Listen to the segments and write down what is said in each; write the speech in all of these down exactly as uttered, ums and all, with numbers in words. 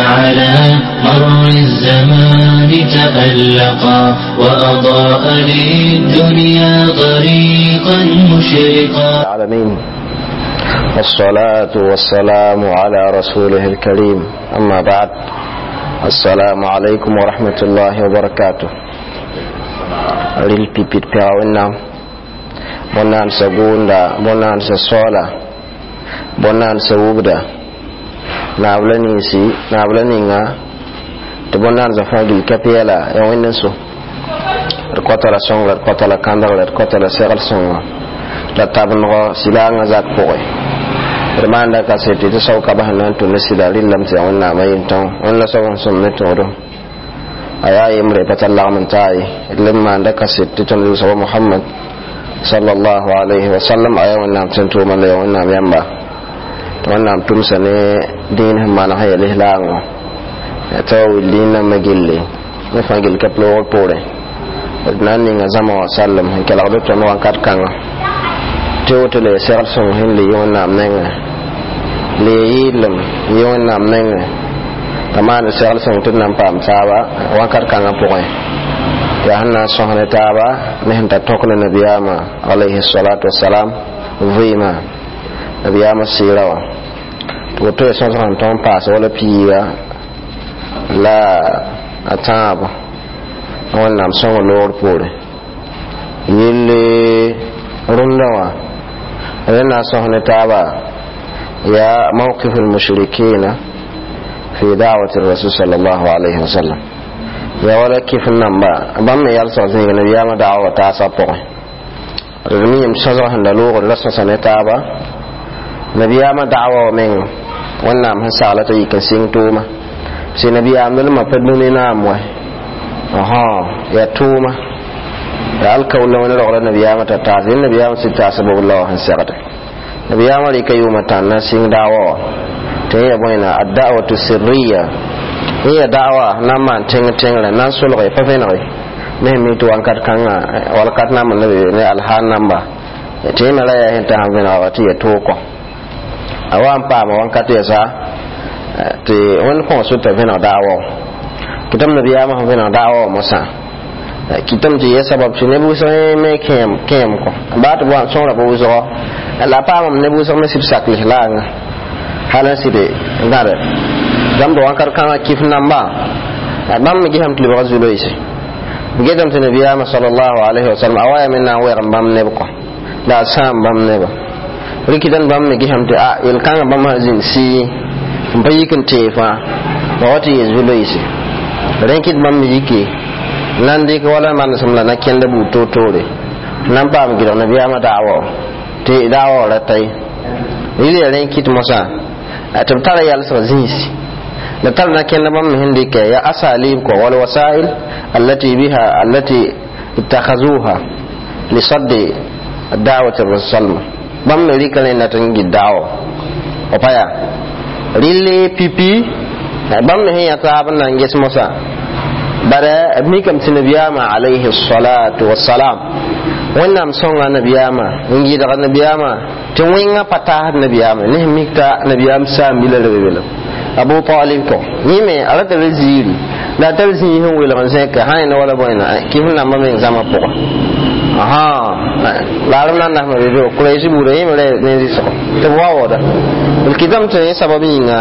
على مر الزمان تألقا وأضاء للدنيا طريقا مشرقا. العالمين والصلاة والسلام على رسوله الكريم. أما بعد، السلام عليكم ورحمة الله وبركاته. ريل بيبيت بياونا بونان سغوندا بونان سسولا بونان سوبدا نابلني سي نابلنيغا تبونان زفاغي كابيلا يوينسو ركوتلا سونغ ركوتلا كاندر ركوتلا سيرال سونغ لا تابنغو سيلانغا زاك بوي remanda ka seti to sauka ba hanan to nasida lillam sai wannan mai tan wannan sawon sun ne to do ayayi mure patalla man tai limma da ka seti to ne sawa Muhammad sallallahu alaihi wasallam ayayi wannan tan to man da wannan yamba to wannan tumsa ne din man hayya lihlango ya taw lina magille ne fangil kaplo pore nan ni ngazama wa sallam kala do to no kat kanga to le ser son hin le yona menga le yilam yona menga tamana ser son tun nan pam sawa wakar kanga poy ya hanna sohne taba ne hanta tokna nabiyama alayhi salatu wassalam vima nabiyama sirawa to to son son ton pass wala piya la ataba wannan son lord pore yille rundawa لأن صهن تابا يا موقف المشركين في دعوة الرسول صلى الله عليه وسلم يا ولا كيف النمبا بام يالصو زين يا ما دعوة تاسابو رمي مشزره هندلوغ الرسول صلى تابا نبي ما دعوة من ونام هسالة يكسين توما سي نبي عمل ما بدوني نام وه اها يا توما da alkawla wani rawar nabiyama ta tazin nabiyama sai ta sabu Allah han sagata nabiyama ri kayu mata na sin dawo ta yi boina ad-da'watu sirriya iya da'wa nan man tin tin nan sulga fa fe na ne mi to an kat kan wal kat na man ne alhan namba ta yi mala ya hinta han bina wati ya to ko awan pa ma wan kat ya sa te wani ko su ta bina dawo kitam nabiyama han bina dawo musa kitam je ya sabab shi ne bu so me kem kem ko ba to ba so ra bu so la pa mam ne bu so me sip sak li la nga hala si de ngare dam do wankar kan kif namba bam mi giham tli ba zulo isi bi gedam te nabiya sallallahu alaihi wasallam awaya minna wa ram bam ne ko da sam bam ne ba rikidan bam mi giham te a il kan bam hazin si bayikan tefa ba wati zulo isi renkit bam mi yiki nandi ko wala man sumla na kende bu to tore nan pa mi gido na biya ma dawo te dawo la tay ile ren kit mosa atam tara yal so zinsi la tar na kende bam hindi ke ya asalib ko wal wasail allati biha allati ittakhazuha li saddi ad-da'wati ar-rasul bam me rikale na tan gidawo o paya rille pipi bam me ya ta ban nan ges mosa bara mikam tinabiyama alayhi salatu wassalam wannan songa nabiyama ngi daga nabiyama tin winga pata nabiyama ne mikta nabiyam sa mila rebela abu talib ko ni me ala da ziri da tar sin hin wala man sai ka hayna wala boyna kifin nan ma men zama poko aha larum nan na me do kulaysi bure me ne so to wawoda ulkidam to sababinga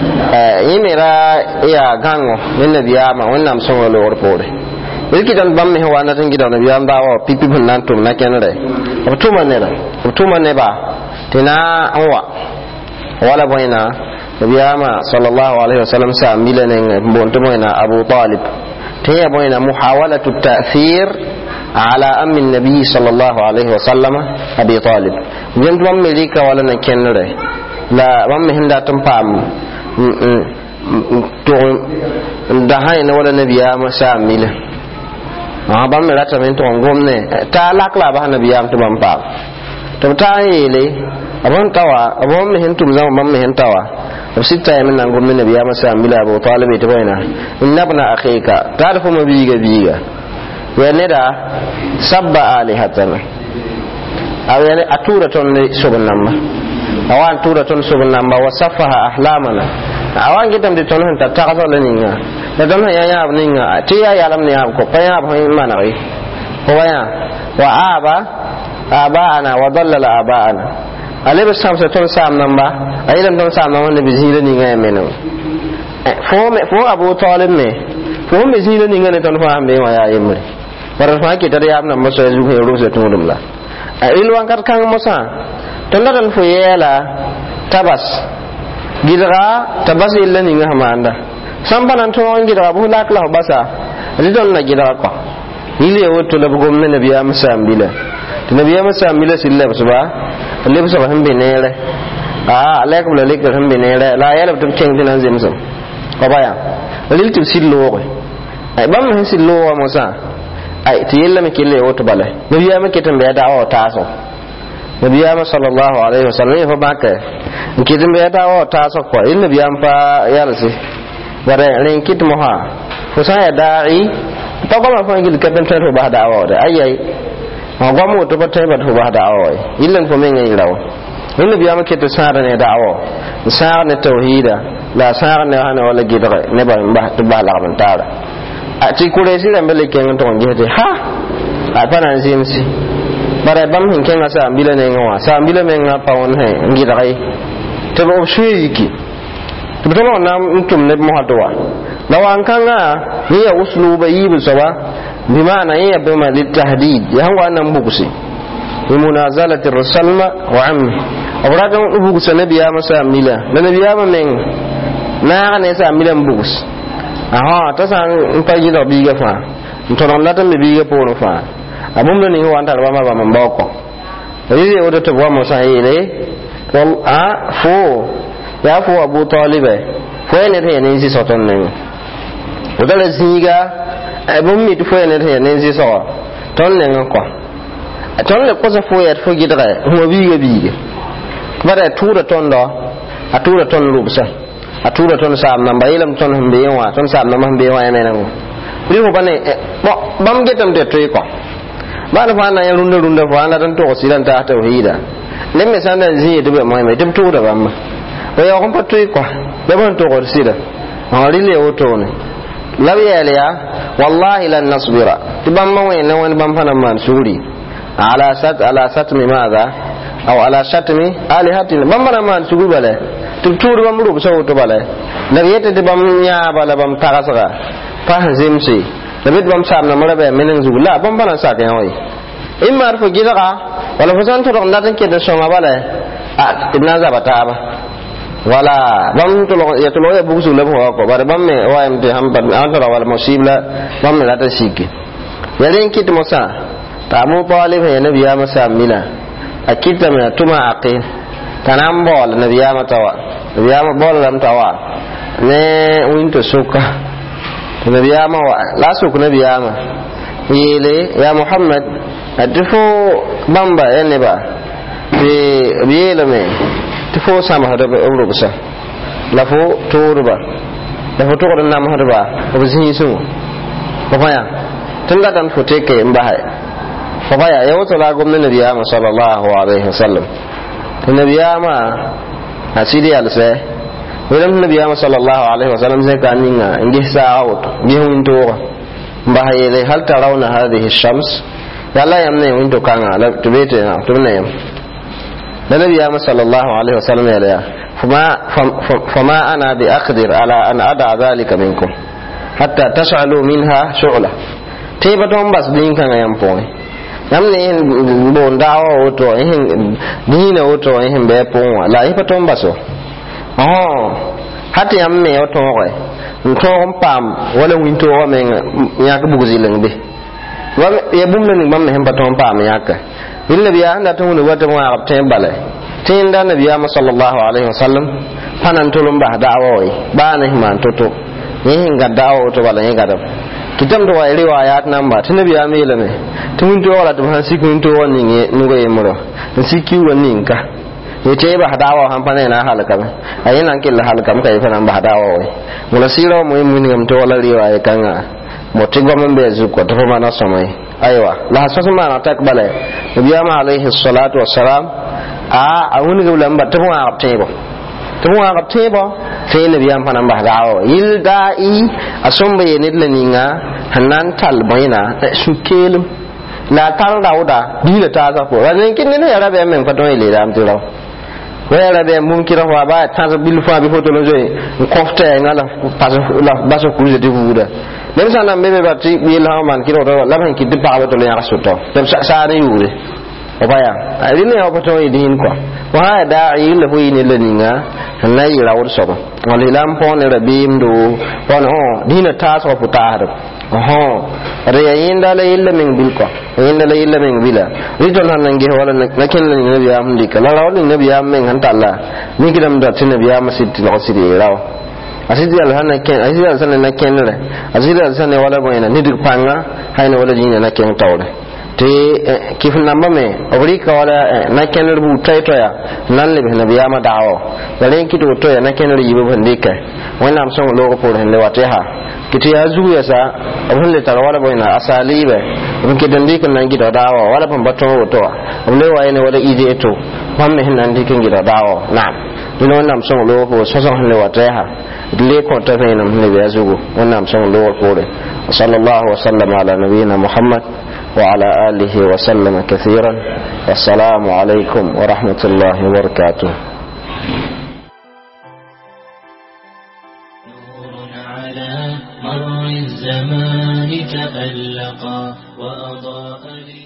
yimira ya gango min nabiyama wannan son wala warpore ilkidan bamme ho wana tan gidan nabiyam dawo pipi bun nan tum na kenare tuma ne da tuma ne ba tina anwa wala boyna nabiyama sallallahu alaihi wasallam sa milane bonto boyna abu talib tiya boyna muhawalatu ta'thir ala ammi nabi sallallahu alaihi wasallam abi talib jëm bamme lika wala na kenare la bamme hinda tum pam to da hayna wala nabiya masa mila ma ban mera ta men to ngomne ta lakla ba nabiya to ban pa to ta yele abon tawa abon me hintum zama ban me hintawa sita min nan gomne nabiya masa mila Abu Talib to bayna inna ibn akhika ta'rifu ma biga biga ya neda sabba alihatana aw yani atura ton ne subhanallah awan tura ton subhanallah wa safaha ahlamana awan kitam de ton han ta ta ka la ninga da dam ya ya ninga ti ya ya lam ne ko pa ya ba mana ri ko ya wa aba aba ana wa dallala aba ana ale be sam se ton sam namba ayilam ton sam namba ne bi zila ninga meno fo me fo Abu Talib me fo me zila ninga ne ton fa ambe wa ya yimri bara fa ki tare am na maso zu he ro se tumudum la a ilwan kat kan musa ton la dal fo yela tabas gidra tabas illa ninga hamanda sambanan to on gidra bu lak la basa ridon na gidra ko ile woto la bugum ne nabiya musam bila nabiya musam bila silla subha le bu subha hambe nere ah alaikum alaikum hambe nere la yala tum ceng dinan zemsam ko baya lil tu sillo ko ay bam hin sillo wa musa ay ti yella me kille woto bale nabiya me ketam be dawo taso nabiya sallallahu alaihi wasallam fa baka kitim be dawo taso ko in nabiya fa yarsi bare ren kit moha ko sa ya da'i to ko ma fa ngil kadan tan ba dawo da ayai ma gomo to ba tay ba to ba dawo illan ko men ngi raw in nabiya me keto sara ne dawo sara ne tauhida la sara ne hana wala gidare ne ba ba to ba la ban tara a ti kure si da mbele ken to ngete ha a pana zimsi bare bam hin ken asa ambila ne ngwa sa ambila men nga pawon he ngidare to ba shuyiki to to na mutum ne mo hatwa lawan kanga ni ya usluba yibu sawa bi ma'ana ya bi ma litahdid ya hawa nan bukusi bi munazalati rasulma wa ammi abradan bukusa nabiya masa ambila nabiya men na ne sa ambila bukus aha ta san mpaji do biga fa ntonon lata mi biga pono fa abum do ni wanta ba ma ba mboko yi o do to bo mo sa ile wal a fo ya fo Abu Talib fo ne te ne si soton ne o dala ziga abum mi fo ne te ne si so ton ne ko ton le ko sa fo ya fo gidra mo biga biga bare tura ton do a tura ton rubsa atura ton sam namba ilam ton hambe wa ton sam namba hambe wa emena ngo ri ho bane bo bam getam de toy ko bana fa na runda runda fa na tan to silan ta tauhida nem me sanda zi de be moy me dem to da bam o ya ko toy ko be bon to ko sida ma ri le o to ne lawi ya wallahi lan nasbira tibam ma we ne won bam fa na man suri ala sat ala satmi madha aw ala shatmi alihatin bam na man suri bale tur bam ru so to bale na yete de bam nya bala bam tagasara fa zimsi da bit bam sam na mara be menen zula bam bana sa kan hoy imma arfu gidaka wala fasan to ron datan ke da so ma bale a ibna za bata ba wala bam to ya to ya bugu zula ko bare bam me wa em de ham ban an to wala musibla bam me lata shiki yaren kit musa ta mu talib ya nabiya masa mina akita me tuma aqil tanam bol nabiyama tawa nabiyama bol lam tawa ne winto suka nabiyama wa la suku nabiyama yele ya Muhammad adifo bamba ene ba be yele me tifo sama hada be obro busa lafo turba lafo to ko nam hada ba ko zin su ko faya tunda dan fote ke mbahay ko faya yawo to la gomna nabiyama sallallahu alaihi wasallam nabiyama asidi alse wilam nabiyama sallallahu alaihi wasallam sai kaninga ingi sa'awt ngi hunto bahayele hal tarawna hadhihi ash-shams yalla yamne hunto kanga la tubete na tubne yam nabiyama sallallahu alaihi wasallam yalla fama fama ana bi aqdir ala an ada dhalika minkum hatta tash'alu minha shu'la tebaton bas din kanga yam poy namne bon dawo oto hin dina oto hin be ponwa la ipaton baso oh hati amme oto ko nto pam wala winto o men nyaka buguzileng be wa ye bumna ni mamme hin paton pam nyaka illa biya anda to ni wata mo arab tay bale tin da nabiya sallallahu alaihi wasallam panan tulum ba dawo ba na himan toto yin ga dawo to bala yin ga da kitam do wa riwayat namba tinabiya mele me tun to wala dum han sikun to woni ne nugo yemuro siki woni nka yete ba hadawa han pana na halaka ba ayina killa halaka mka yi fana ba hadawa wai mula siro mu mun ngam to wala riwaya kanga motigo mambe zuko to ma na somai aywa la hasasu ma na takbale nabiya ma alaihi salatu wassalam a awuni gulam ba to ma tebo to ma tebo fe nabiyam panan ba dawo yil da'i asombe yenid la ninga hanan tal boyna sukelum la tal dauda dina ta za ko ran kin ne ya rabe men faton ile dam tiro wa rabe mum kira wa ba ta bil fa bi foto lo joy kofta ngala ta la ba so kuje de buda nem sa na mebe ba ti bil ha man kiro la ban ki de ba ba to le ya soto dem sa sa ne yure obaya adine ya pato idin kwa wa da'i la hu ni le ninga hanai rawur so wali lam pon ne rabim do pon ho dina ta so puta har ho re yinda la illa min bil kwa yinda la illa min bila ridon han ngi wala nakin la nabi am dika la rawli nabi am men han talla ni kidam da tin nabi am sit lo sidi raw asidi al han ken asidi al sanan ken re asidi al sanan wala boyna ni dik panga hayna wala dina naken tawre te kif namba me obri ka wala na kener bu tay toya nan le na biya ma dawo wala ki to toya na kener yibo bande ka wala am son logo por hen le wate ha kiti ya zu ya sa abun le tar wala boyna asali be abun ki dandi kan nan gido dawo wala ban bato to wala waye ne wala ide to pamme hen nan dikin gido dawo na dino nam son logo so so hen le wate ha le ko ta fe nam ne biya zugo wala am son logo por sallallahu wa sallam ala nabiyina muhammad وعلى آله وسلم كثيرا والسلام عليكم ورحمة الله وبركاته. نور على مر الزمان تألقا وأضاء